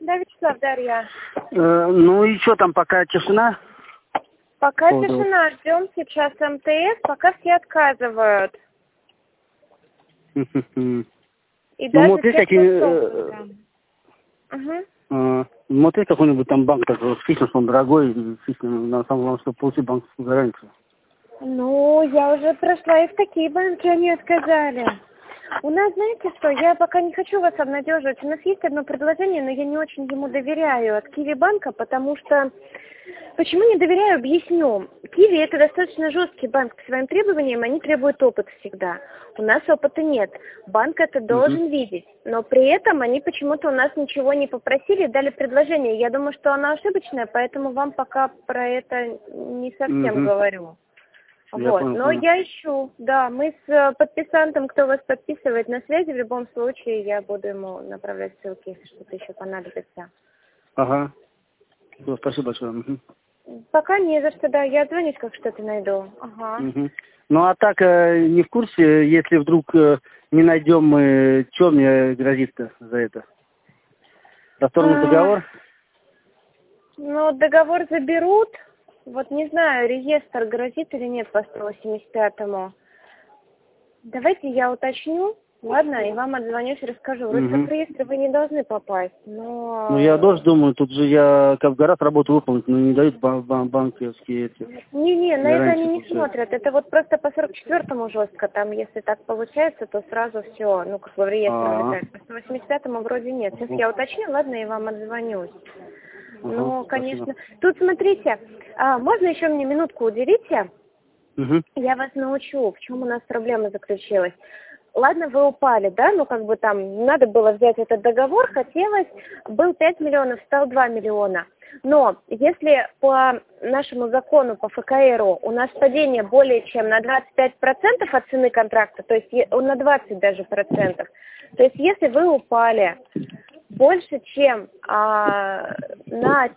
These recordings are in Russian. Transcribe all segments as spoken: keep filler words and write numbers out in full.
Да, Вячеслав, Дарья. Э, ну и что там, пока тишина? Пока Поводу... тишина, ждем сейчас МТС, пока все отказывают. И ну, даже вот есть те, такие... кто Э, угу. э, вот есть какой-нибудь там банк, такой, вот, фишно, что он дорогой, и фишно, на самом деле, чтобы получить банковскую гарантию. Ну, я уже прошла и в такие банки, они отказали. У нас, знаете что, я пока не хочу вас обнадеживать. У нас есть одно предложение, но я не очень ему доверяю от Киви банка, потому что... Почему не доверяю, объясню. Киви это достаточно жесткий банк по своим требованиям, они требуют опыта всегда. У нас опыта нет. Банк это должен угу. видеть, но при этом они почему-то у нас ничего не попросили, дали предложение. Я думаю, что оно ошибочное, поэтому вам пока про это не совсем угу. говорю. Я Вот, понял, но понял. я ищу, да, мы с подписантом, кто вас подписывает, на связи, в любом случае я буду ему направлять ссылки, если что-то еще понадобится. Ага, все, спасибо большое. Угу. Пока не за что, да, я отзвонюсь, как что-то найду. Ага. Угу. Ну а так, э, не в курсе, если вдруг э, не найдем мы, что мне грозит-то за это? Повторный договор? Ну, договор заберут. Вот не знаю, реестр грозит или нет по сто восемьдесят пятому. Давайте я уточню, ладно, и вам отзвонюсь и расскажу. Вроде угу. как в реестр вы не должны попасть, но... Ну я тоже думаю, тут же я как в горах работу выполнить, но не дают бан бан банковские эти... Не-не, на это они не получается. смотрят. Это вот просто по сорок четвёртому жестко. Там, если так получается, то сразу все, ну, как бы в реестр улетает. По сто восемьдесят пятому вроде нет. Сейчас я уточню, ладно, и вам отзвонюсь. Ага, Ну, конечно. спасибо. Тут, смотрите, а, можно еще мне минутку уделите? Угу. Я вас научу, в чем у нас проблема заключилась. Ладно, вы упали, да, ну как бы там надо было взять этот договор, хотелось, был пять миллионов, стал два миллиона. Но если по нашему закону, по ФКРу, у нас падение более чем на двадцать пять процентов от цены контракта, то есть на двадцать даже процентов, то есть если вы упали больше, чем а, на...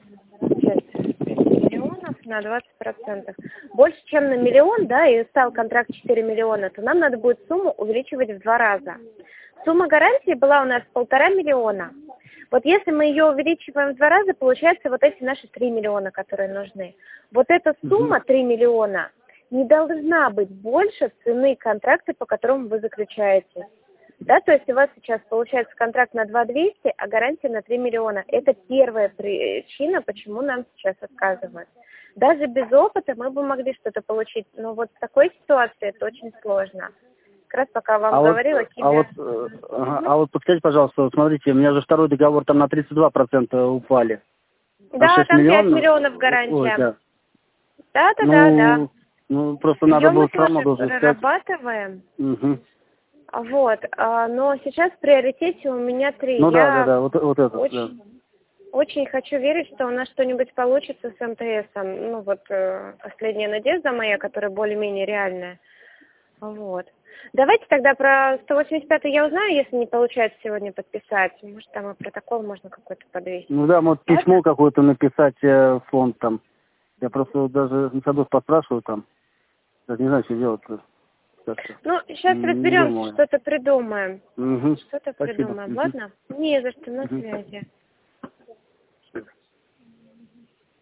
на двадцать процентов. Больше, чем на миллион, да, и стал контракт четыре миллиона, то нам надо будет сумму увеличивать в два раза. Сумма гарантии была у нас полтора миллиона. Вот если мы ее увеличиваем в два раза, получается вот эти наши три миллиона, которые нужны. Вот эта сумма, три миллиона, не должна быть больше цены контракта, по которому вы заключаете. Да, то есть у вас сейчас получается контракт на два двести, а гарантия на три миллиона. Это первая причина, почему нам сейчас отказывают. Даже без опыта мы бы могли что-то получить, но вот в такой ситуации это очень сложно. Как раз пока вам а говорила, вот, Кимя... а вот, э, ага, а вот подскажите, пожалуйста, вот смотрите, у меня же второй договор там на тридцать два процента упали. Да, там миллионов? пять миллионов гарантия. Ой, да. Да, да, ну, да, да. Ну, просто Ее надо мы было все равно тоже должен сказать. прорабатываем. Угу. Вот, а, но сейчас в приоритете у меня три. Ну Я да, да, да, вот, вот это. очень, Да. очень хочу верить, что у нас что-нибудь получится с МТСом. Ну вот э, последняя надежда моя, которая более-менее реальная. Вот. Давайте тогда про сто восемьдесят пятый я узнаю, если не получается сегодня подписать. Может, там и протокол можно какой-то подвесить. Ну да, может письмо какое-то написать э, в фонд там. Я просто вот даже на садов поспрашиваю там. Даже не знаю, что делать-то. Ну, сейчас разберемся, что-то придумаем. Угу. Что-то Спасибо. придумаем, Угу. ладно? Не за что, на Угу. связи.